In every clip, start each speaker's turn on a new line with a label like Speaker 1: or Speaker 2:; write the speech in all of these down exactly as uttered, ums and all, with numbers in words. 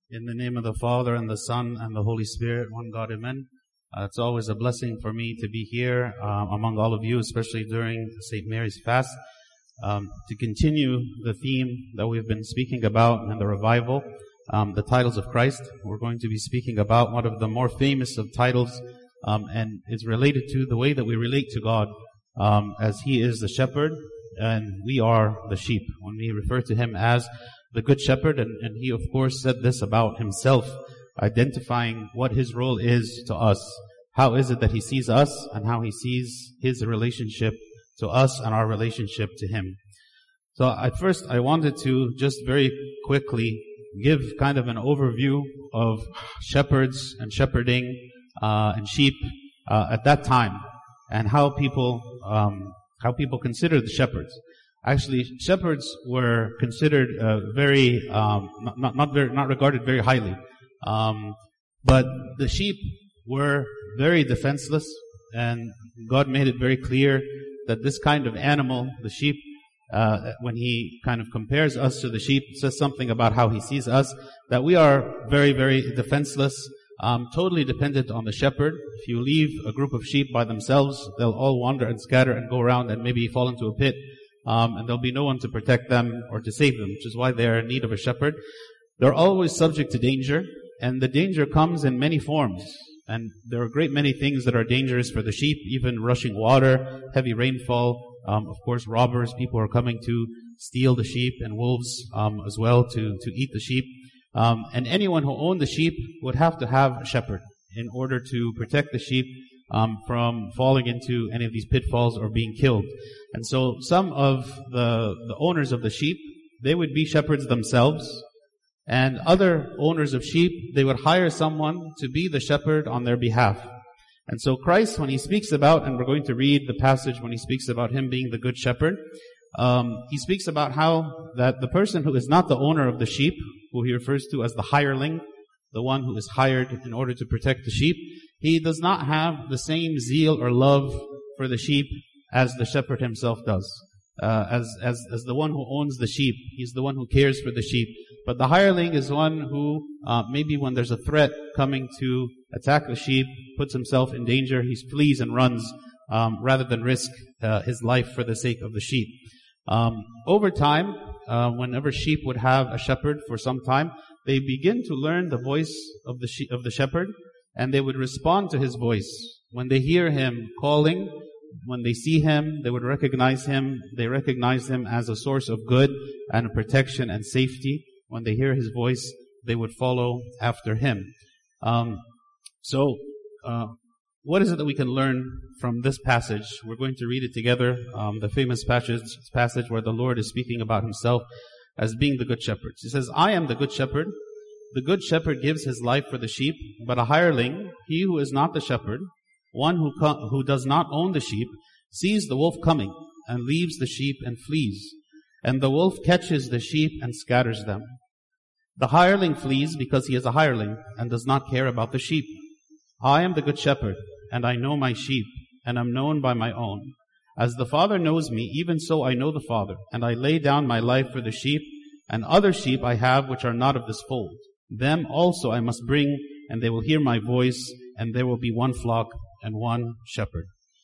Speaker 1: In the name of the Father, and the Son, and the Holy Spirit, one God, amen. Uh, it's always a blessing for me to be here uh, among all of you, especially during Saint Mary's fast, um, to continue the theme that we've been speaking about in the revival, um, the titles of Christ. We're going to be speaking about one of the more famous of titles, um, and it's related to the way that we relate to God, um, as He is the shepherd, and we are the sheep. When we refer to Him as the Good Shepherd, and, and He of course said this about Himself, identifying what His role is to us. How is it that He sees us, and how He sees His relationship to us and our relationship to Him. So at first I wanted to just very quickly give kind of an overview of shepherds and shepherding uh, and sheep uh, at that time, and how people um, how people consider the shepherds. Actually, shepherds were considered uh, very um, not, not not very not regarded very highly, um, but the sheep were very defenseless, and God made it very clear that this kind of animal, the sheep, uh, when He kind of compares us to the sheep, says something about how He sees us, that we are very, very defenseless, um, totally dependent on the shepherd. If you leave a group of sheep by themselves, they'll all wander and scatter and go around and maybe fall into a pit, um, and there'll be no one to protect them or to save them, which is why they are in need of a shepherd. They're always subject to danger, and the danger comes in many forms. And there are a great many things that are dangerous for the sheep, even rushing water, heavy rainfall, um, of course robbers, people are coming to steal the sheep, and wolves um, as well to, to eat the sheep. Um, and anyone who owned the sheep would have to have a shepherd in order to protect the sheep um, from falling into any of these pitfalls or being killed. And so some of the, the owners of the sheep, they would be shepherds themselves. And other owners of sheep, they would hire someone to be the shepherd on their behalf. And so Christ, when He speaks about, and we're going to read the passage when He speaks about Him being the Good Shepherd, um, He speaks about how that the person who is not the owner of the sheep, who He refers to as the hireling, the one who is hired in order to protect the sheep, he does not have the same zeal or love for the sheep as the shepherd himself does. Uh, as, as, as the one who owns the sheep, he's the one who cares for the sheep. But the hireling is one who, uh, maybe when there's a threat coming to attack the sheep, puts himself in danger, he flees and runs, um, rather than risk, uh, his life for the sake of the sheep. Um, over time, uh, whenever sheep would have a shepherd for some time, they begin to learn the voice of the she- of the shepherd, and they would respond to his voice. When they hear him calling, when they see him, they would recognize him. They recognize him as a source of good and protection and safety. When they hear his voice, they would follow after him. Um, so, uh, what is it that we can learn from this passage? We're going to read it together. Um, the famous passage, passage where the Lord is speaking about Himself as being the Good Shepherd. He says, "I am the Good Shepherd. The Good Shepherd gives his life for the sheep, but a hireling, he who is not the shepherd, one who co- who does not own the sheep, sees the wolf coming and leaves the sheep and flees. And the wolf catches the sheep and scatters them. The hireling flees because he is a hireling and does not care about the sheep. I am the Good Shepherd, and I know my sheep, and am known by my own. As the Father knows me, even so I know the Father, and I lay down my life for the sheep, and other sheep I have which are not of this fold. Them also I must bring, and they will hear my voice, and there will be one flock and one shepherd."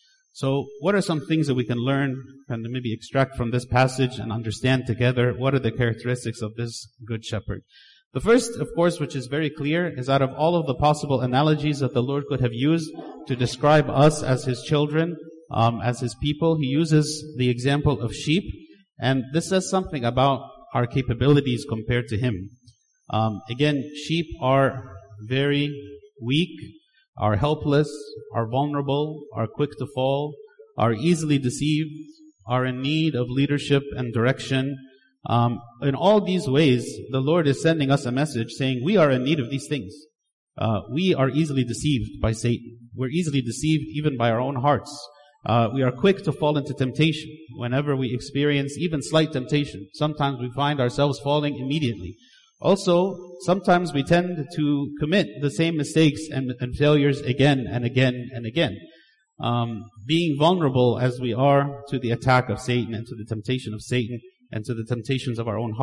Speaker 1: So what are some things that we can learn and maybe extract from this passage and understand together? What are the characteristics of this Good Shepherd? The first, of course, which is very clear, is out of all of the possible analogies that the Lord could have used to describe us as His children, um, as His people, He uses the example of sheep. And this says something about our capabilities compared to Him. Um, again, sheep are very weak, are helpless, are vulnerable, are quick to fall, are easily deceived, are in need of leadership and direction. Um, in all these ways, the Lord is sending us a message saying we are in need of these things. Uh, we are easily deceived by Satan. We're easily deceived even by our own hearts. Uh, we are quick to fall into temptation. Whenever we experience even slight temptation, sometimes we find ourselves falling immediately. Also, sometimes we tend to commit the same mistakes and, and failures again and again and again. Um, being vulnerable as we are to the attack of Satan and to the temptation of Satan and to the temptations of our own heart.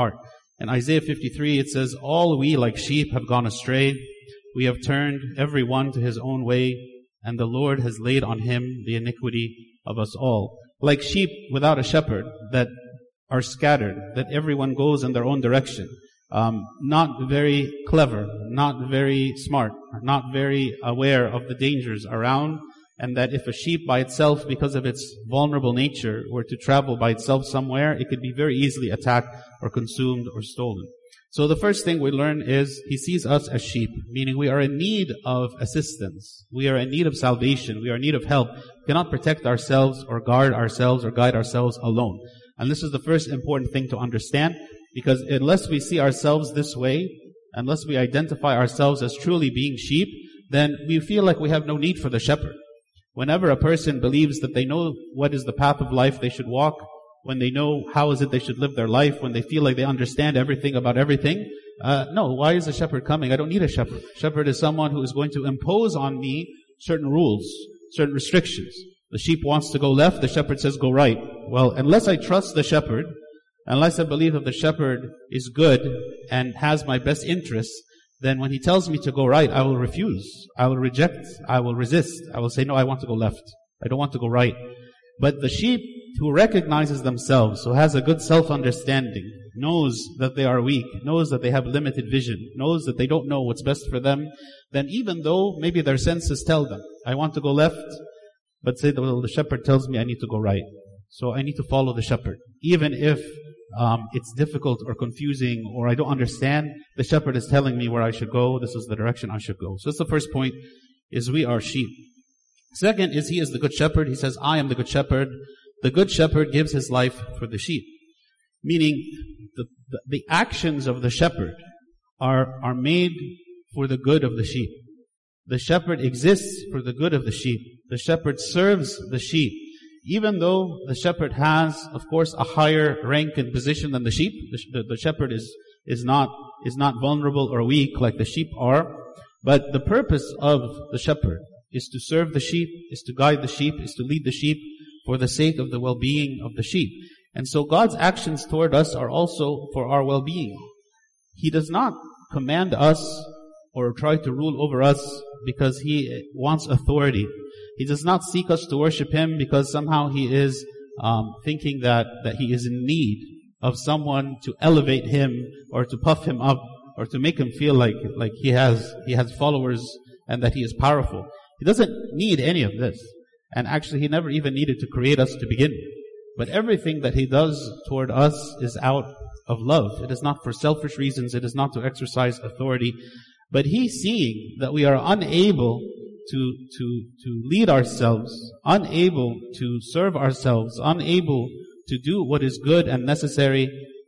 Speaker 1: In Isaiah fifty-three, it says, all we like sheep have gone astray. We have turned every one to his own way, and the Lord has laid on him the iniquity of us all. Like sheep without a shepherd that are scattered, that everyone goes in their own direction. Um, not very clever, not very smart, not very aware of the dangers around, and that if a sheep by itself, because of its vulnerable nature, were to travel by itself somewhere, it could be very easily attacked or consumed or stolen. So the first thing we learn is he sees us as sheep, meaning we are in need of assistance. We are in need of salvation. We are in need of help. We cannot protect ourselves or guard ourselves or guide ourselves alone. And this is the first important thing to understand, because unless we see ourselves this way, unless we identify ourselves as truly being sheep, then we feel like we have no need for the shepherd. Whenever a person believes that they know what is the path of life they should walk, when they know how is it they should live their life, when they feel like they understand everything about everything, uh, no, why is a shepherd coming? I don't need a shepherd. Shepherd is someone who is going to impose on me certain rules, certain restrictions. The sheep wants to go left, the shepherd says go right. Well, unless I trust the shepherd, unless I believe that the shepherd is good and has my best interests, then when he tells me to go right, I will refuse. I will reject. I will resist. I will say, no, I want to go left. I don't want to go right. But the sheep who recognizes themselves, who has a good self-understanding, knows that they are weak, knows that they have limited vision, knows that they don't know what's best for them, then even though maybe their senses tell them, I want to go left, but say, well, the shepherd tells me I need to go right. So I need to follow the shepherd. Even if um, it's difficult or confusing or I don't understand, the shepherd is telling me where I should go. This is the direction I should go. So that's the first point, is we are sheep. Second is he is the good shepherd. He says, I am the good shepherd. The good shepherd gives his life for the sheep. Meaning, the, the, the actions of the shepherd are, are made for the good of the sheep. The shepherd exists for the good of the sheep. The shepherd serves the sheep. Even though the shepherd has, of course, a higher rank and position than the sheep, the, the, the shepherd is, is not, is not vulnerable or weak like the sheep are. But the purpose of the shepherd is to serve the sheep, is to guide the sheep, is to lead the sheep for the sake of the well-being of the sheep. And so God's actions toward us are also for our well-being. He does not command us or try to rule over us because He wants authority. He does not seek us to worship Him because somehow He is um, thinking that, that He is in need of someone to elevate Him or to puff Him up or to make Him feel like, like He has, He has followers and that He is powerful. He doesn't need any of this. And actually, He never even needed to create us to begin with. But everything that He does toward us is out of love. It is not for selfish reasons. It is not to exercise authority. But He, seeing that we are unable to, to, to lead ourselves, unable to serve ourselves, unable to do what is good and necessary,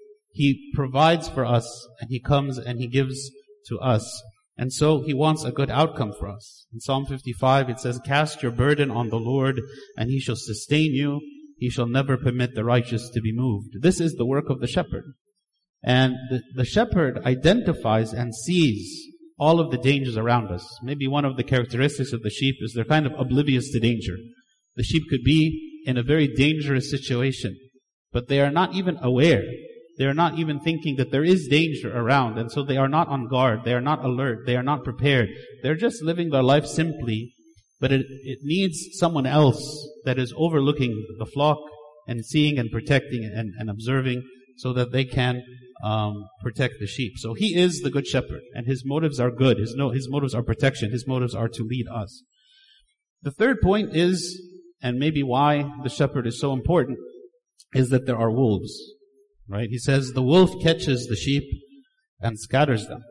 Speaker 1: He provides for us and He comes and He gives to us. And so He wants a good outcome for us. In Psalm fifty-five, it says, cast your burden on the Lord, and He shall sustain you. He shall never permit the righteous to be moved. This is the work of the shepherd. And the, the shepherd identifies and sees all of the dangers around us. Maybe one of the characteristics of the sheep is they're kind of oblivious to danger. The sheep could be in a very dangerous situation, but they are not even aware. They are not even thinking that there is danger around, and so they are not on guard. They are not alert. They are not prepared. They're just living their life simply, but it, it needs someone else that is overlooking the flock and seeing and protecting and, and observing so that they can um, protect the sheep. So He is the good shepherd, and His motives are good. His, no, his motives are protection. His motives are to lead us. The third point is, and maybe why the shepherd is so important, is that there are wolves. Right? He says, the wolf catches the sheep and scatters them.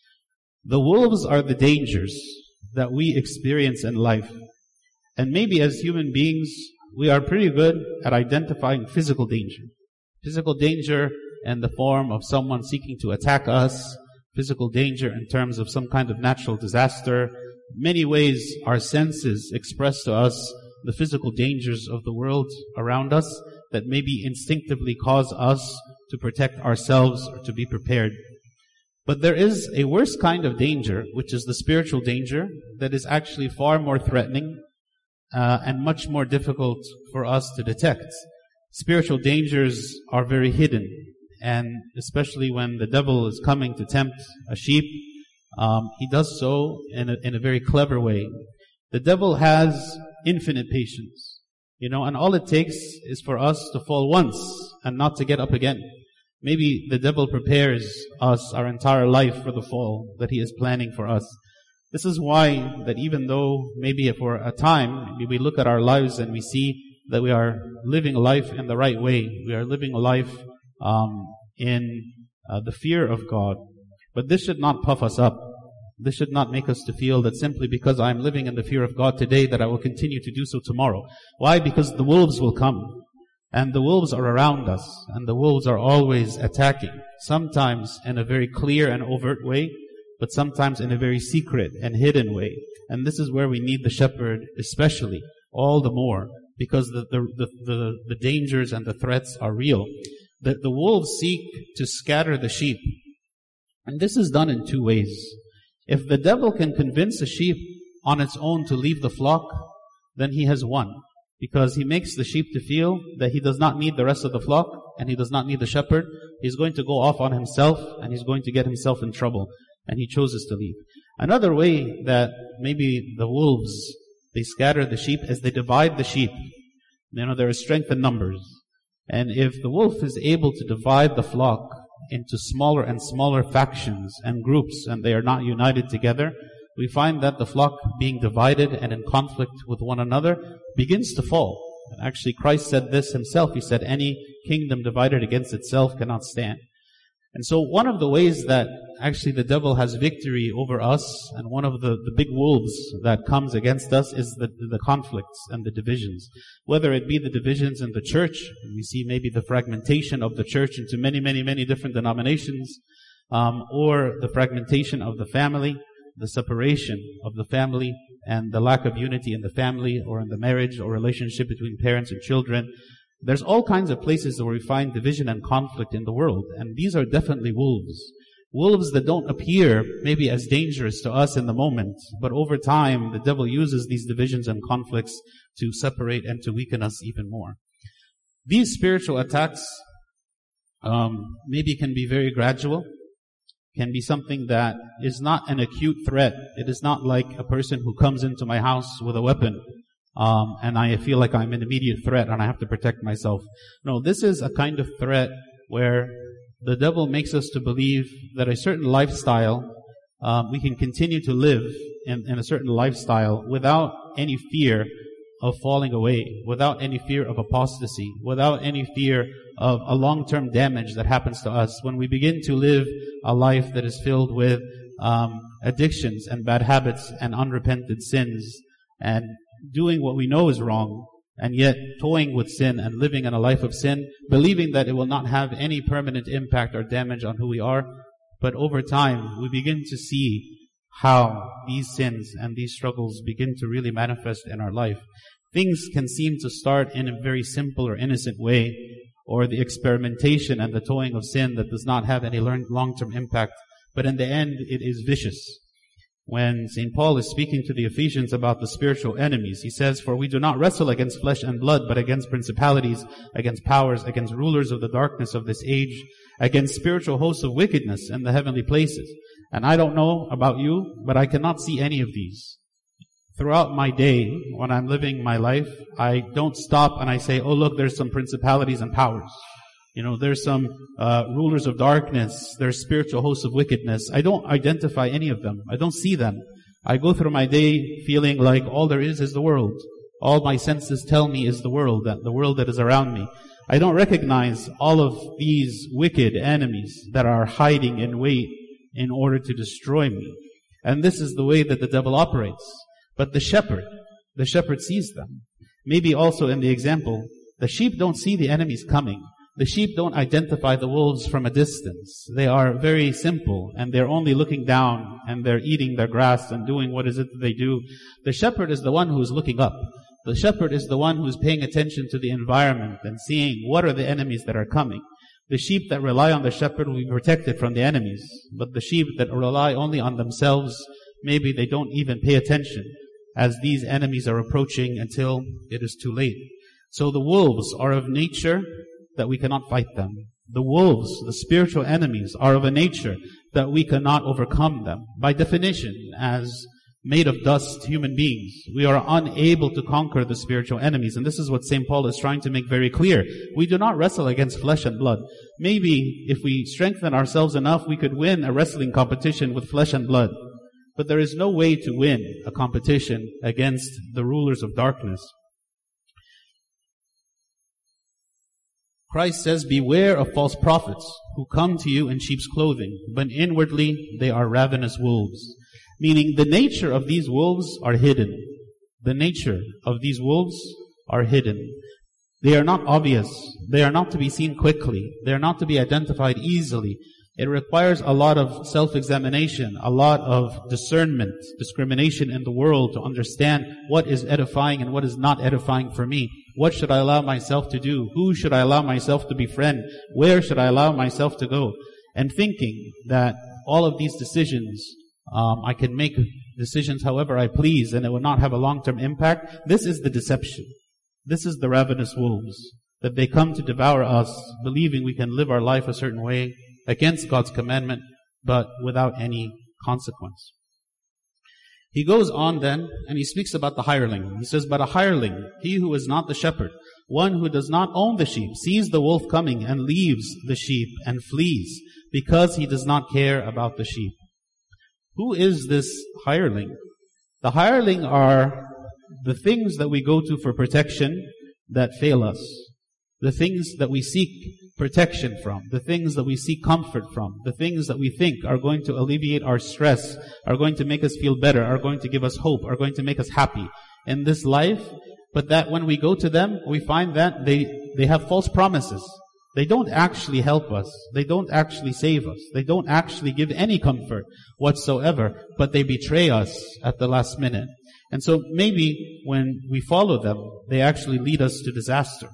Speaker 1: The wolves are the dangers that we experience in life. And maybe as human beings, we are pretty good at identifying physical danger. Physical danger in the form of someone seeking to attack us. Physical danger in terms of some kind of natural disaster. Many ways our senses express to us the physical dangers of the world around us that maybe instinctively cause us to protect ourselves or to be prepared. But there is a worse kind of danger, which is the spiritual danger, that is actually far more threatening uh, and much more difficult for us to detect. Spiritual dangers are very hidden, and especially when the devil is coming to tempt a sheep, um, he does so in a, in a very clever way. The devil has infinite patience, you know, and all it takes is for us to fall once and not to get up again. Maybe the devil prepares us our entire life for the fall that he is planning for us. This is why that even though maybe for a time, maybe we look at our lives and we see that we are living a life in the right way. We are living a life um, in uh, the fear of God. But this should not puff us up. This should not make us to feel that simply because I am living in the fear of God today that I will continue to do so tomorrow. Why? Because the wolves will come. And the wolves are around us. And the wolves are always attacking. Sometimes in a very clear and overt way, but sometimes in a very secret and hidden way. And this is where we need the shepherd especially, all the more, because the, the, the, the, the dangers and the threats are real. The, the wolves seek to scatter the sheep. And this is done in two ways. If the devil can convince a sheep on its own to leave the flock, then he has won. Because he makes the sheep to feel that he does not need the rest of the flock and he does not need the shepherd. He's going to go off on himself and he's going to get himself in trouble. And he chooses to leave. Another way that maybe the wolves, they scatter the sheep is they divide the sheep. You know, there is strength in numbers. And if the wolf is able to divide the flock into smaller and smaller factions and groups, and they are not united together, we find that the flock being divided and in conflict with one another begins to fall. And actually Christ said this himself. He said, any kingdom divided against itself cannot stand. And so one of the ways that actually the devil has victory over us, and one of the, the big wolves that comes against us is the, the conflicts and the divisions. Whether it be the divisions in the church, we see maybe the fragmentation of the church into many, many, many different denominations, um, or the fragmentation of the family, the separation of the family, and the lack of unity in the family or in the marriage or relationship between parents and children. There's all kinds of places where we find division and conflict in the world, and these are definitely wolves. Wolves that don't appear maybe as dangerous to us in the moment, but over time the devil uses these divisions and conflicts to separate and to weaken us even more. These spiritual attacks um, maybe can be very gradual, can be something that is not an acute threat. It is not like a person who comes into my house with a weapon Um, and I feel like I'm an immediate threat and I have to protect myself. No, this is a kind of threat where the devil makes us to believe that a certain lifestyle, um, we can continue to live in, in a certain lifestyle without any fear of falling away, without any fear of apostasy, without any fear of a long-term damage that happens to us. When we begin to live a life that is filled with um, addictions and bad habits and unrepented sins, and doing what we know is wrong, and yet toying with sin and living in a life of sin, believing that it will not have any permanent impact or damage on who we are. But over time, we begin to see how these sins and these struggles begin to really manifest in our life. Things can seem to start in a very simple or innocent way, or the experimentation and the toying of sin that does not have any long-term impact, but in the end, it is vicious. When Saint Paul is speaking to the Ephesians about the spiritual enemies, he says, "For we do not wrestle against flesh and blood, but against principalities, against powers, against rulers of the darkness of this age, against spiritual hosts of wickedness in the heavenly places." And I don't know about you, but I cannot see any of these. Throughout my day, when I'm living my life, I don't stop and I say, oh look, there's some principalities and powers. You know, there's some uh, rulers of darkness. There's spiritual hosts of wickedness. I don't identify any of them. I don't see them. I go through my day feeling like all there is is the world. All my senses tell me is the world, that the world that is around me. I don't recognize all of these wicked enemies that are hiding in wait in order to destroy me. And this is the way that the devil operates. But the shepherd, the shepherd sees them. Maybe also in the example, the sheep don't see the enemies coming. The sheep don't identify the wolves from a distance. They are very simple, and they're only looking down, and they're eating their grass and doing what is it that they do. The shepherd is the one who is looking up. The shepherd is the one who is paying attention to the environment and seeing what are the enemies that are coming. The sheep that rely on the shepherd will be protected from the enemies. But the sheep that rely only on themselves, maybe they don't even pay attention as these enemies are approaching until it is too late. So the wolves are of nature that we cannot fight them. The wolves, the spiritual enemies, are of a nature that we cannot overcome them. By definition, as made of dust human beings, we are unable to conquer the spiritual enemies. And this is what Saint Paul is trying to make very clear. We do not wrestle against flesh and blood. Maybe if we strengthen ourselves enough, we could win a wrestling competition with flesh and blood. But there is no way to win a competition against the rulers of darkness. Christ says, beware of false prophets who come to you in sheep's clothing, but inwardly they are ravenous wolves. Meaning the nature of these wolves are hidden. The nature of these wolves are hidden. They are not obvious. They are not to be seen quickly. They are not to be identified easily. It requires a lot of self-examination, a lot of discernment, discrimination in the world to understand what is edifying and what is not edifying for me. What should I allow myself to do? Who should I allow myself to befriend? Where should I allow myself to go? And thinking that all of these decisions, um, I can make decisions however I please and it will not have a long-term impact. This is the deception. This is the ravenous wolves. That they come to devour us, believing we can live our life a certain way, against God's commandment, but without any consequence. He goes on then, and he speaks about the hireling. He says, but a hireling, he who is not the shepherd, one who does not own the sheep, sees the wolf coming and leaves the sheep and flees, because he does not care about the sheep. Who is this hireling? The hireling are the things that we go to for protection that fail us. The things that we seek protection from, the things that we seek comfort from, the things that we think are going to alleviate our stress, are going to make us feel better, are going to give us hope, are going to make us happy in this life, but that when we go to them, we find that they, they have false promises. They don't actually help us. They don't actually save us. They don't actually give any comfort whatsoever, but they betray us at the last minute. And so maybe when we follow them, they actually lead us to disaster.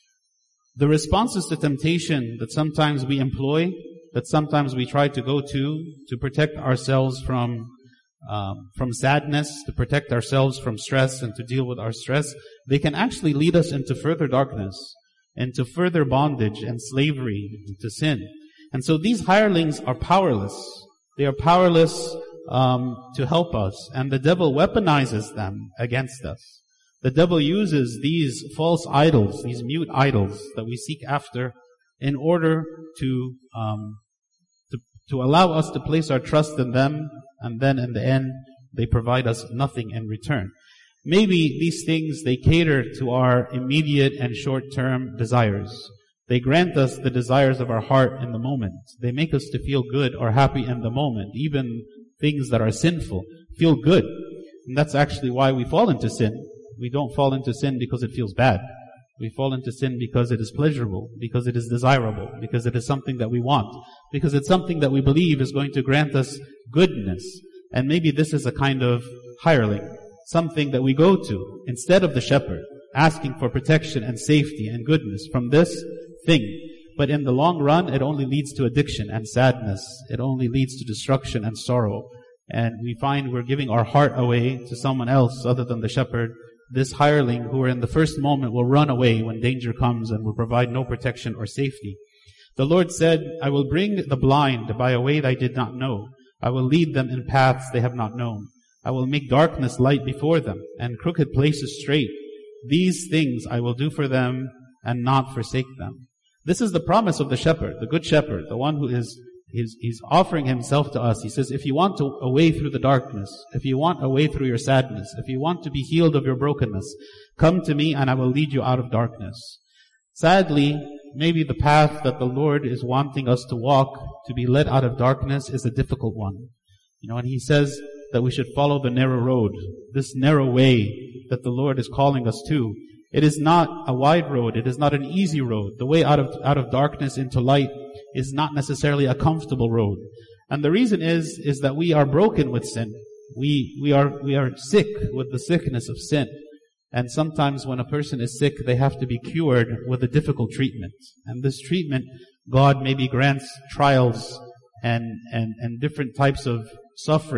Speaker 1: The responses to temptation that sometimes we employ, that sometimes we try to go to, to protect ourselves from, um, from sadness, to protect ourselves from stress and to deal with our stress, they can actually lead us into further darkness, into further bondage and slavery to sin. And so these hirelings are powerless. They are powerless, um, to help us. And the devil weaponizes them against us. The devil uses these false idols, these mute idols that we seek after, in order to, um, to, to allow us to place our trust in them, and then in the end, they provide us nothing in return. Maybe these things, they cater to our immediate and short-term desires. They grant us the desires of our heart in the moment. They make us to feel good or happy in the moment. Even things that are sinful feel good. And that's actually why we fall into sin. We don't fall into sin because it feels bad. We fall into sin because it is pleasurable, because it is desirable, because it is something that we want, because it's something that we believe is going to grant us goodness. And maybe this is a kind of hireling, something that we go to instead of the shepherd, asking for protection and safety and goodness from this thing. But in the long run, it only leads to addiction and sadness. It only leads to destruction and sorrow. And we find we're giving our heart away to someone else other than the shepherd. This hireling, who in the first moment will run away when danger comes and will provide no protection or safety. The Lord said, I will bring the blind by a way they did not know. I will lead them in paths they have not known. I will make darkness light before them and crooked places straight. These things I will do for them and not forsake them. This is the promise of the shepherd, the good shepherd, the one who is He's, he's offering himself to us. He says, if you want to, a way through the darkness, if you want a way through your sadness, if you want to be healed of your brokenness, come to me and I will lead you out of darkness. Sadly, maybe the path that the Lord is wanting us to walk, to be led out of darkness, is a difficult one. You know, and He says that we should follow the narrow road, this narrow way that the Lord is calling us to. It is not a wide road. It is not an easy road. The way out of, out of darkness into light is not necessarily a comfortable road. And the reason is, is that we are broken with sin. We, we are, we are sick with the sickness of sin. And sometimes when a person is sick, they have to be cured with a difficult treatment. And this treatment, God maybe grants trials and, and, and different types of suffering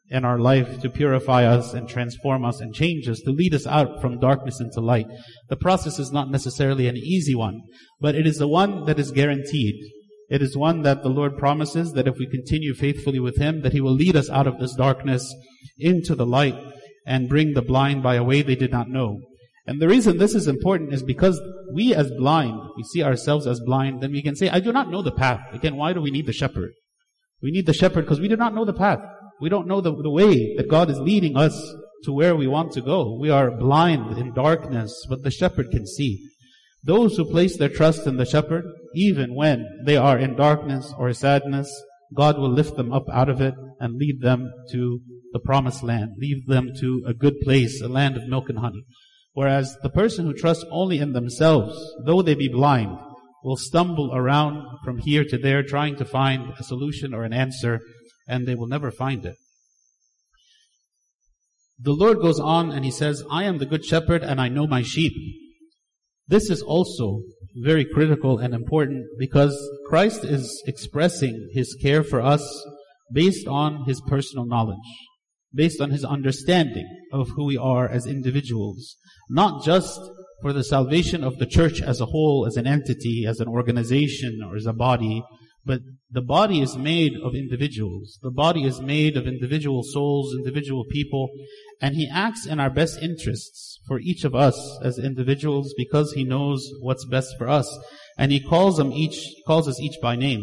Speaker 1: in our life to purify us and transform us and change us, to lead us out from darkness into light. The process is not necessarily an easy one, but it is the one that is guaranteed. It is one that the Lord promises that if we continue faithfully with Him, that He will lead us out of this darkness into the light and bring the blind by a way they did not know. And the reason this is important is because we as blind, we see ourselves as blind, then we can say, I do not know the path. Again, why do we need the shepherd? We need the shepherd because we do not know the path. We don't know the, the way that God is leading us to where we want to go. We are blind in darkness, but the shepherd can see. Those who place their trust in the shepherd, even when they are in darkness or sadness, God will lift them up out of it and lead them to the promised land, lead them to a good place, a land of milk and honey. Whereas the person who trusts only in themselves, though they be blind, will stumble around from here to there trying to find a solution or an answer, and they will never find it. The Lord goes on and He says, I am the good shepherd and I know my sheep. This is also very critical and important because Christ is expressing His care for us based on His personal knowledge, based on His understanding of who we are as individuals, not just for the salvation of the church as a whole, as an entity, as an organization, or as a body, but the body is made of individuals. The body is made of individual souls, individual people, and He acts in our best interests for each of us as individuals because He knows what's best for us. And He calls them each, calls us each by name.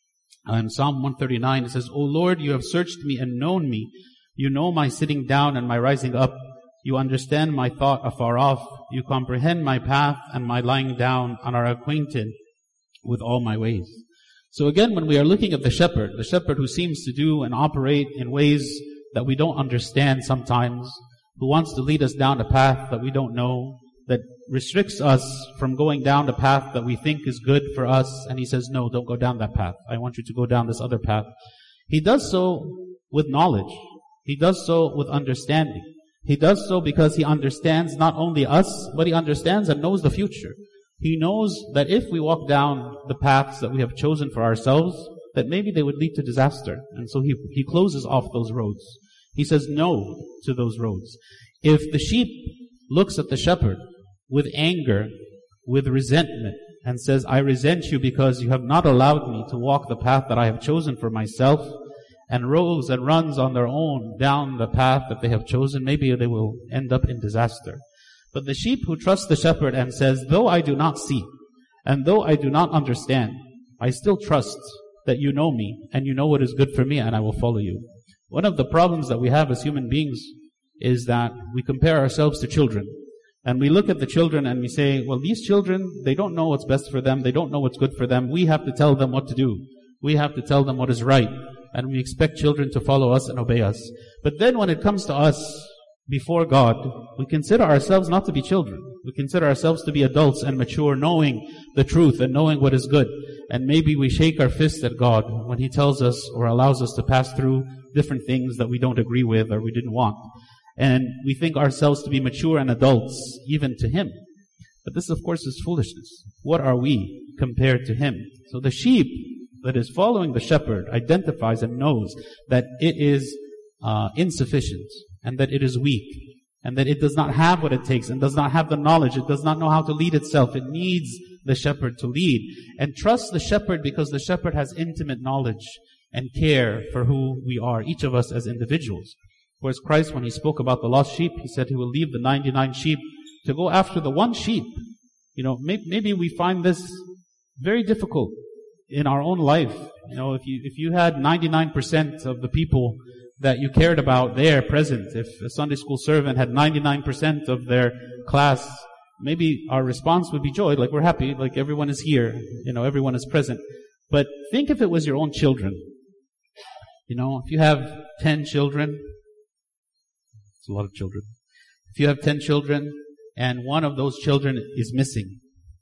Speaker 1: In Psalm one thirty-nine, it says, O Lord, you have searched me and known me. You know my sitting down and my rising up. You understand my thought afar off. You comprehend my path and my lying down and are acquainted with all my ways. So again, when we are looking at the shepherd, the shepherd who seems to do and operate in ways that we don't understand sometimes, who wants to lead us down a path that we don't know, that restricts us from going down the path that we think is good for us, and He says, no, don't go down that path. I want you to go down this other path. He does so with knowledge. He does so with understanding. He does so because He understands not only us, but He understands and knows the future. He knows that if we walk down the paths that we have chosen for ourselves, that maybe they would lead to disaster. And so He, he closes off those roads. He says no to those roads. If the sheep looks at the shepherd with anger, with resentment, and says, I resent you because you have not allowed me to walk the path that I have chosen for myself, and rolls and runs on their own down the path that they have chosen, maybe they will end up in disaster. But the sheep who trust the shepherd and says, though I do not see, and though I do not understand, I still trust that you know me, and you know what is good for me, and I will follow you. One of the problems that we have as human beings is that we compare ourselves to children. And we look at the children and we say, well, these children, they don't know what's best for them. They don't know what's good for them. We have to tell them what to do. We have to tell them what is right. And we expect children to follow us and obey us. But then when it comes to us before God, we consider ourselves not to be children. We consider ourselves to be adults and mature, knowing the truth and knowing what is good. And maybe we shake our fist at God when He tells us or allows us to pass through different things that we don't agree with or we didn't want. And we think ourselves to be mature and adults, even to Him. But this, of course, is foolishness. What are we compared to Him? So the sheep that is following the shepherd identifies and knows that it is uh, insufficient and that it is weak and that it does not have what it takes and does not have the knowledge. It does not know how to lead itself. It needs the shepherd to lead. And trust the shepherd because the shepherd has intimate knowledge and care for who we are, each of us as individuals. Whereas Christ, when He spoke about the lost sheep, He said He will leave the ninety-nine sheep to go after the one sheep. You know, maybe, maybe we find this very difficult in our own life. You know, if you, if you had ninety-nine percent of the people that you cared about there present, if a Sunday school servant had ninety-nine percent of their class, maybe our response would be joy, like we're happy, like everyone is here, you know, everyone is present. But think if it was your own children. You know, if you have ten children, it's a lot of children. If you have ten children and one of those children is missing,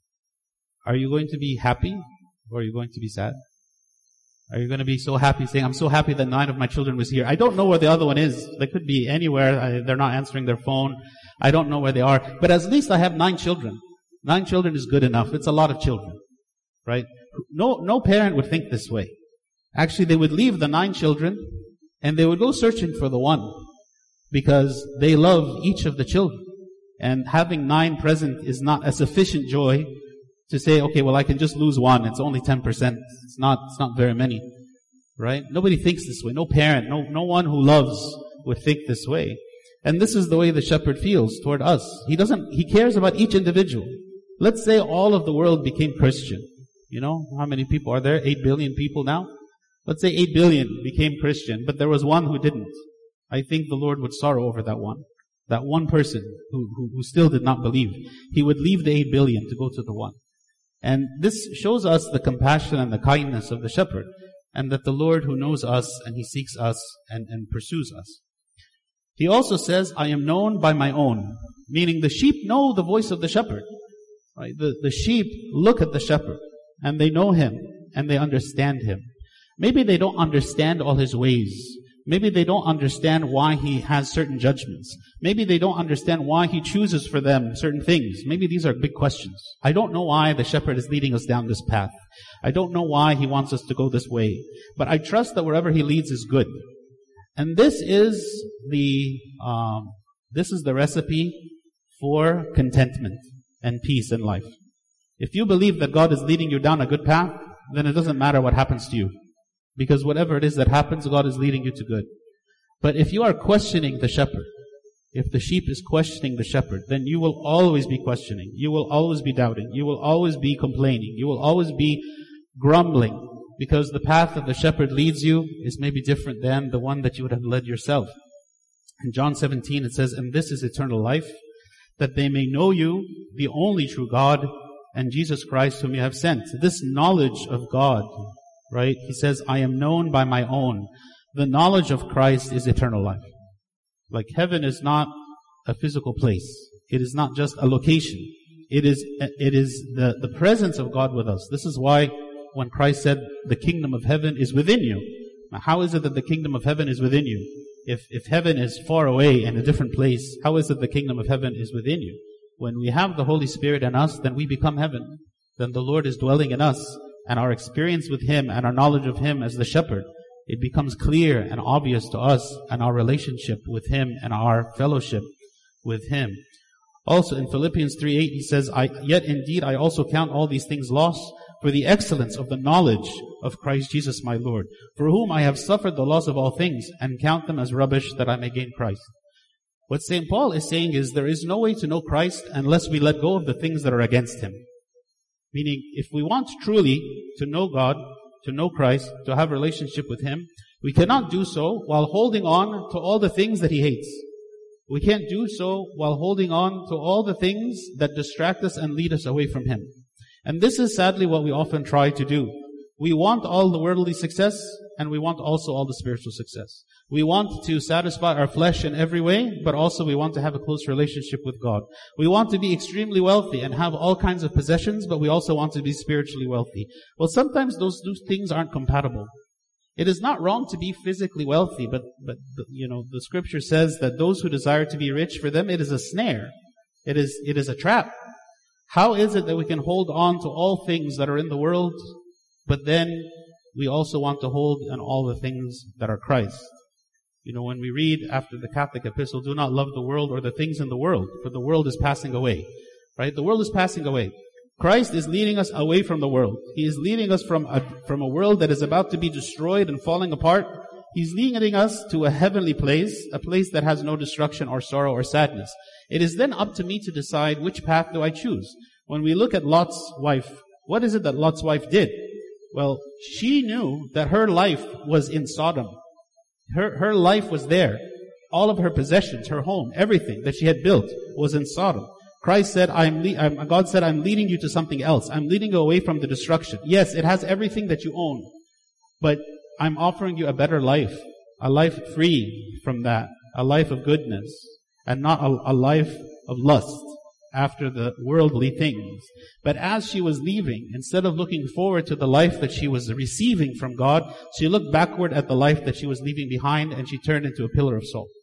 Speaker 1: are you going to be happy or are you going to be sad? Are you going to be so happy saying, I'm so happy that nine of my children was here. I don't know where the other one is. They could be anywhere. I, they're not answering their phone. I don't know where they are. But at least I have nine children. Nine children is good enough. It's a lot of children. Right? No, no parent would think this way. Actually, they would leave the nine children And they would go searching for the one, because they love each of the children. And having nine present is not a sufficient joy to say, okay, well, I can just lose one. It's only ten percent. It's not, it's not very many. Right? Nobody thinks this way. No parent, no, no one who loves would think this way. And this is the way the shepherd feels toward us. He doesn't, he cares about each individual. Let's say all of the world became Christian. You know, how many people are there? Eight billion people now? Let's say eight billion became Christian, but there was one who didn't. I think the Lord would sorrow over that one. That one person who, who, who still did not believe. He would leave the eight billion to go to the one. And this shows us the compassion and the kindness of the shepherd. And that the Lord who knows us and He seeks us and, and pursues us. He also says, I am known by my own. Meaning the sheep know the voice of the shepherd. Right? The, the sheep look at the shepherd and they know him and they understand him. Maybe they don't understand all his ways. Maybe they don't understand why he has certain judgments. Maybe they don't understand why he chooses for them certain things. Maybe these are big questions. I don't know why the shepherd is leading us down this path. I don't know why he wants us to go this way. But I trust that wherever he leads is good. And this is the, um, this is the recipe for contentment and peace in life. If you believe that God is leading you down a good path, then it doesn't matter what happens to you. Because whatever it is that happens, God is leading you to good. But if you are questioning the shepherd, if the sheep is questioning the shepherd, then you will always be questioning. You will always be doubting. You will always be complaining. You will always be grumbling. Because the path that the shepherd leads you is maybe different than the one that you would have led yourself. In John seventeen it says, and this is eternal life, that they may know you, the only true God, and Jesus Christ whom you have sent. This knowledge of God, right? He says, I am known by my own. The knowledge of Christ is eternal life. Like heaven is not a physical place. It is not just a location. It is, it is the, the presence of God with us. This is why when Christ said, the kingdom of heaven is within you. Now, how is it that the kingdom of heaven is within you? If, if heaven is far away in a different place, how is it the kingdom of heaven is within you? When we have the Holy Spirit in us, then we become heaven. Then the Lord is dwelling in us, and our experience with Him and our knowledge of Him as the shepherd, it becomes clear and obvious to us, and our relationship with Him and our fellowship with Him. Also in Philippians three eight, he says, I, yet indeed I also count all these things lost for the excellence of the knowledge of Christ Jesus my Lord, for whom I have suffered the loss of all things, and count them as rubbish that I may gain Christ. What Saint Paul is saying is there is no way to know Christ unless we let go of the things that are against Him. Meaning, if we want truly to know God, to know Christ, to have a relationship with Him, we cannot do so while holding on to all the things that He hates. We can't do so while holding on to all the things that distract us and lead us away from Him. And this is sadly what we often try to do. We want all the worldly success, and we want also all the spiritual success. We want to satisfy our flesh in every way, but also we want to have a close relationship with God. We want to be extremely wealthy and have all kinds of possessions, but we also want to be spiritually wealthy. Well, sometimes those two things aren't compatible. It is not wrong to be physically wealthy, but, but, you know, the scripture says that those who desire to be rich, for them it is a snare. It is, it is a trap. How is it that we can hold on to all things that are in the world, but then we also want to hold on all the things that are Christ? You know, when we read after the Catholic epistle, do not love the world or the things in the world, for the world is passing away. Right? The world is passing away. Christ is leading us away from the world. He is leading us from a, from a world that is about to be destroyed and falling apart. He's leading us to a heavenly place, a place that has no destruction or sorrow or sadness. It is then up to me to decide which path do I choose. When we look at Lot's wife, what is it that Lot's wife did? Well, she knew that her life was in Sodom. Her, her life was there. All of her possessions, her home, everything that she had built was in Sodom. Christ said, I'm, le- I'm, God said, I'm leading you to something else. I'm leading you away from the destruction. Yes, it has everything that you own, but I'm offering you a better life, a life free from that, a life of goodness, and not a, a life of lust after the worldly things. But as she was leaving, instead of looking forward to the life that she was receiving from God, she looked backward at the life that she was leaving behind, and she turned into a pillar of salt.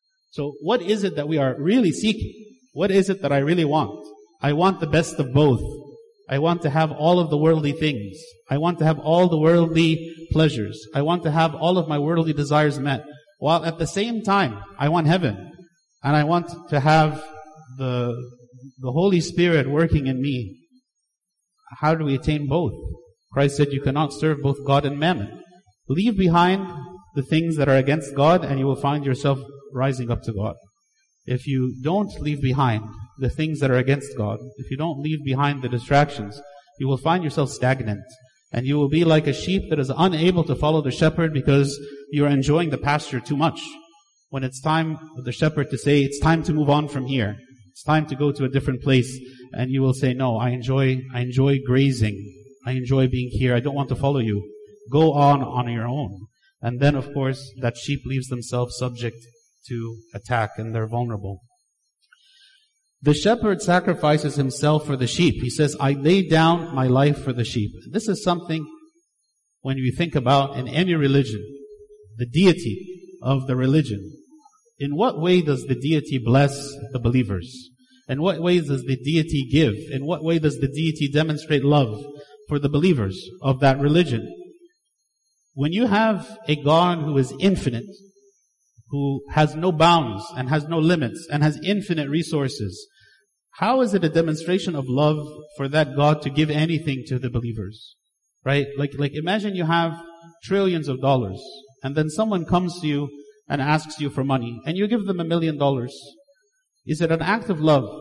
Speaker 1: So what is it that we are really seeking? What is it that I really want? I want the best of both. I want to have all of the worldly things. I want to have all the worldly pleasures. I want to have all of my worldly desires met. While at the same time, I want heaven. And I want to have the, the Holy Spirit working in me. How do we attain both? Christ said you cannot serve both God and mammon. Leave behind the things that are against God and you will find yourself rising up to God. If you don't leave behind the things that are against God, if you don't leave behind the distractions, you will find yourself stagnant. And you will be like a sheep that is unable to follow the shepherd because you are enjoying the pasture too much. When it's time for the shepherd to say, it's time to move on from here. It's time to go to a different place. And you will say, no, I enjoy, I enjoy grazing. I enjoy being here. I don't want to follow you. Go on on your own. And then, of course, that sheep leaves themselves subject to attack and they're vulnerable. The shepherd sacrifices himself for the sheep. He says, I lay down my life for the sheep. This is something, when you think about in any religion, the deity of the religion. In what way does the deity bless the believers? In what ways does the deity give? In what way does the deity demonstrate love for the believers of that religion? When you have a God who is infinite, who has no bounds and has no limits and has infinite resources, how is it a demonstration of love for that God to give anything to the believers? Right? Like, like imagine you have trillions of dollars and then someone comes to you and asks you for money and you give them a million dollars. Is it an act of love?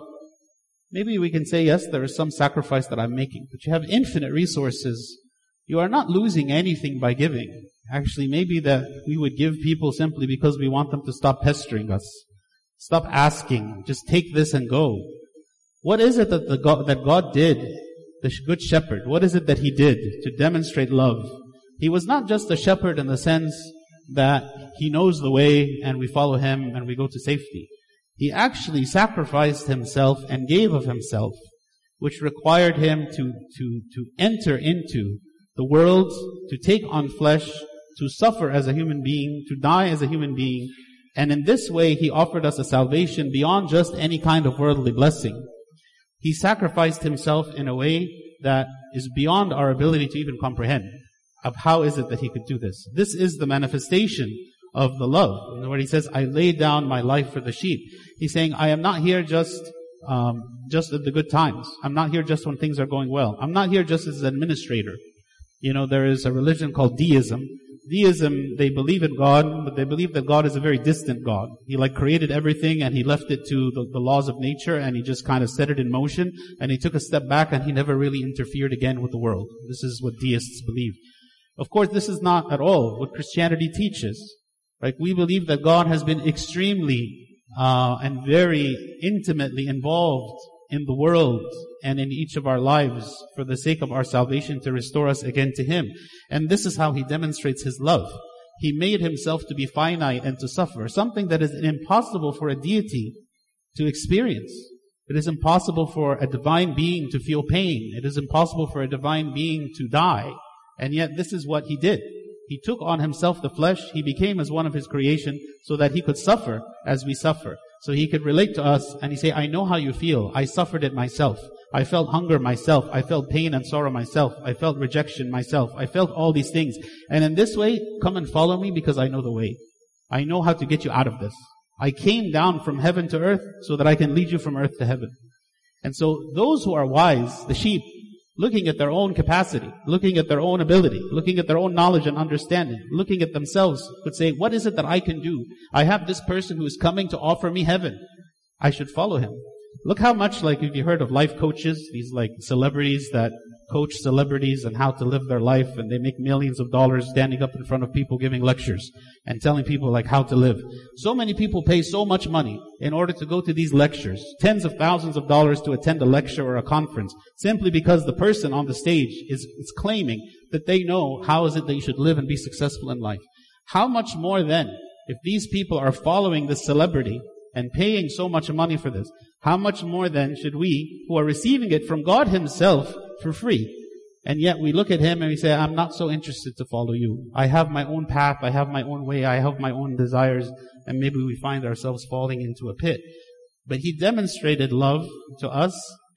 Speaker 1: Maybe we can say, yes, there is some sacrifice that I'm making, but you have infinite resources. You are not losing anything by giving. Actually, maybe that we would give people simply because we want them to stop pestering us. Stop asking. Just take this and go. What is it that the God, that God did, the good shepherd? What is it that he did to demonstrate love? He was not just a shepherd in the sense that he knows the way and we follow him and we go to safety. He actually sacrificed himself and gave of himself, which required him to, to, to enter into the world, to take on flesh, to suffer as a human being, to die as a human being. And in this way, he offered us a salvation beyond just any kind of worldly blessing. He sacrificed himself in a way that is beyond our ability to even comprehend of how is it that he could do this. This is the manifestation of the love. Where he says, I lay down my life for the sheep. He's saying, I am not here just, um, just at the good times. I'm not here just when things are going well. I'm not here just as an administrator. You know, there is a religion called deism. Deism, they believe in God, but they believe that God is a very distant God. He like created everything and he left it to the, the laws of nature and he just kind of set it in motion and he took a step back and he never really interfered again with the world. This is what deists believe. Of course, this is not at all what Christianity teaches. Right? We believe that God has been extremely uh, and very intimately involved in the world and in each of our lives for the sake of our salvation to restore us again to Him. And this is how He demonstrates His love. He made Himself to be finite and to suffer, something that is impossible for a deity to experience. It is impossible for a divine being to feel pain. It is impossible for a divine being to die. And yet this is what He did. He took on Himself the flesh. He became as one of His creation so that He could suffer as we suffer. So He could relate to us and He say, I know how you feel. I suffered it myself. I felt hunger myself. I felt pain and sorrow myself. I felt rejection myself. I felt all these things. And in this way, come and follow me because I know the way. I know how to get you out of this. I came down from heaven to earth so that I can lead you from earth to heaven. And so those who are wise, the sheep, looking at their own capacity, looking at their own ability, looking at their own knowledge and understanding, looking at themselves, could say, what is it that I can do? I have this person who is coming to offer me heaven. I should follow him. Look how much, like, if you heard of life coaches, these like celebrities that coach celebrities and how to live their life, and they make millions of dollars standing up in front of people giving lectures and telling people like how to live. So many people pay so much money in order to go to these lectures, tens of thousands of dollars to attend a lecture or a conference, simply because the person on the stage is, is claiming that they know how is it that you should live and be successful in life. How much more then, if these people are following this celebrity and paying so much money for this, how much more then should we, who are receiving it from God Himself for free, and yet we look at Him and we say, I'm not so interested to follow you. I have my own path, I have my own way, I have my own desires, and maybe we find ourselves falling into a pit. But He demonstrated love to us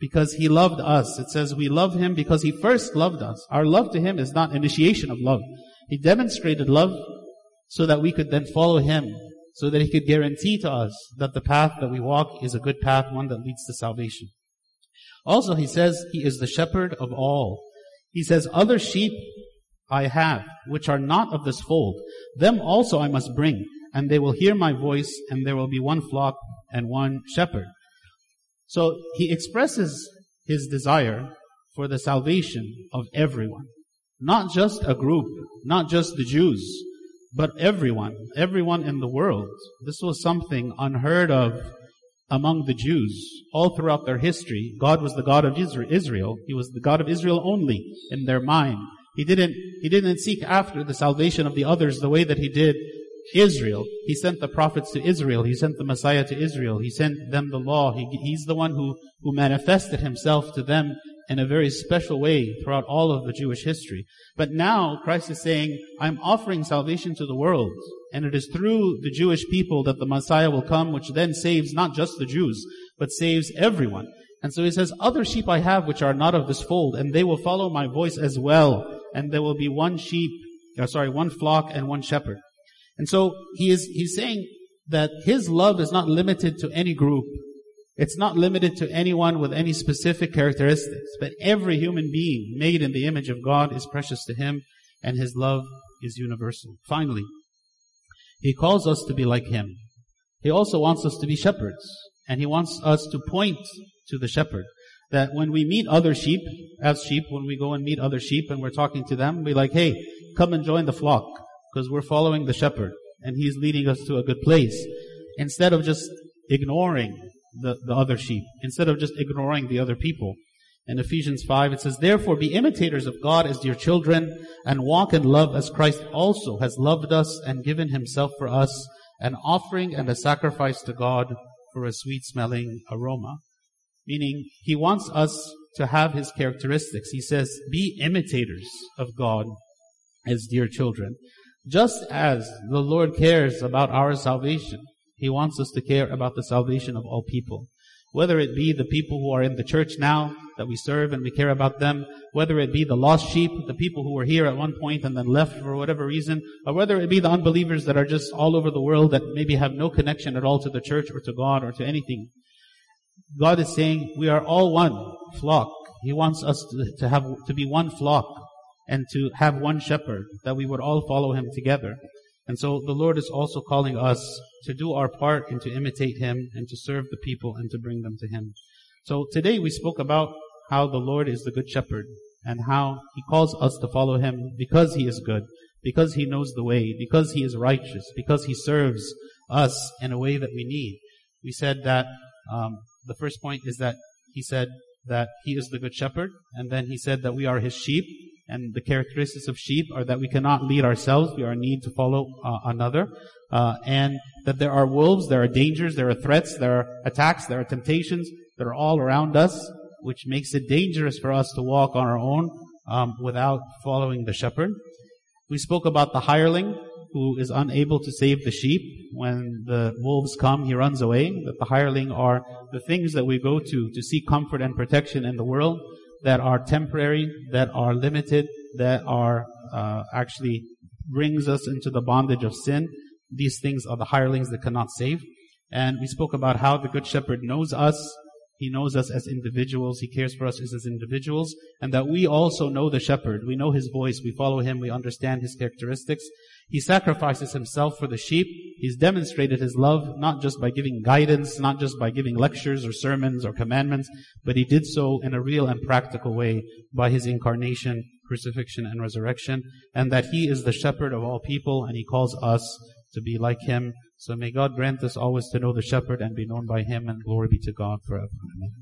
Speaker 1: because He loved us. It says we love Him because He first loved us. Our love to Him is not initiation of love. He demonstrated love so that we could then follow Him, so that He could guarantee to us that the path that we walk is a good path, one that leads to salvation. Also, He says He is the shepherd of all. He says, other sheep I have, which are not of this fold. Them also I must bring, and they will hear my voice, and there will be one flock and one shepherd. So He expresses His desire for the salvation of everyone. Not just a group, not just the Jews, but everyone, everyone in the world. This was something unheard of among the Jews. All throughout their history, God was the God of Israel. He was the God of Israel only in their mind. He didn't, He didn't seek after the salvation of the others the way that He did Israel. He sent the prophets to Israel. He sent the Messiah to Israel. He sent them the law. He, he's the one who, who manifested Himself to them in a very special way throughout all of the Jewish history. But now Christ is saying, I'm offering salvation to the world. And it is through the Jewish people that the Messiah will come, which then saves not just the Jews, but saves everyone. And so He says, other sheep I have which are not of this fold, and they will follow my voice as well. And there will be one sheep, or sorry, one flock and one shepherd. And so he is, he's saying that His love is not limited to any group. It's not limited to anyone with any specific characteristics, but every human being made in the image of God is precious to Him, and His love is universal. Finally, He calls us to be like Him. He also wants us to be shepherds, and He wants us to point to the shepherd. That when we meet other sheep, as sheep, when we go and meet other sheep and we're talking to them, we're like, hey, come and join the flock, because we're following the shepherd, and He's leading us to a good place. Instead of just ignoring the, the other sheep, instead of just ignoring the other people. In Ephesians five, it says, therefore be imitators of God as dear children, and walk in love as Christ also has loved us and given Himself for us, an offering and a sacrifice to God for a sweet-smelling aroma. Meaning, He wants us to have His characteristics. He says, be imitators of God as dear children. Just as the Lord cares about our salvation, He wants us to care about the salvation of all people. Whether it be the people who are in the church now, that we serve and we care about them, whether it be the lost sheep, the people who were here at one point and then left for whatever reason, or whether it be the unbelievers that are just all over the world that maybe have no connection at all to the church or to God or to anything. God is saying we are all one flock. He wants us to, to have, to be one flock and to have one shepherd, that we would all follow Him together. And so the Lord is also calling us to do our part and to imitate Him and to serve the people and to bring them to Him. So today we spoke about how the Lord is the good shepherd and how He calls us to follow Him because He is good, because He knows the way, because He is righteous, because He serves us in a way that we need. We said that um, the first point is that He said that He is the good shepherd, and then He said that we are His sheep, and the characteristics of sheep are that we cannot lead ourselves, we are in need to follow uh, another, uh, and that there are wolves, there are dangers, there are threats, there are attacks, there are temptations that are all around us, which makes it dangerous for us to walk on our own um, without following the shepherd. We spoke about the hireling who is unable to save the sheep. When the wolves come, he runs away. That the hireling are the things that we go to to seek comfort and protection in the world that are temporary, that are limited, that are uh, actually brings us into the bondage of sin. These things are the hirelings that cannot save. And we spoke about how the Good Shepherd knows us. He knows us as individuals. He cares for us as individuals. And that we also know the Shepherd. We know His voice. We follow Him. We understand His characteristics. He sacrifices Himself for the sheep. He's demonstrated His love not just by giving guidance, not just by giving lectures or sermons or commandments, but He did so in a real and practical way by His incarnation, crucifixion, and resurrection. And that He is the Shepherd of all people, and He calls us to be like Him. So may God grant us always to know the Shepherd and be known by Him, and glory be to God forever. Amen.